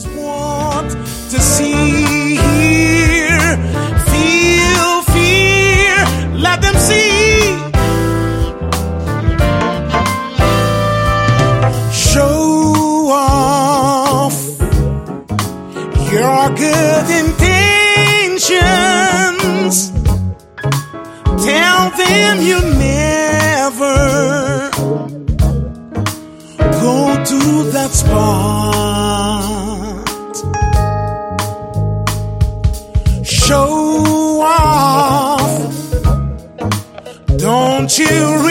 Want to see, hear, feel fear, let them see. Show off your good intentions. Tell them you never go to that spot. Show off, don't you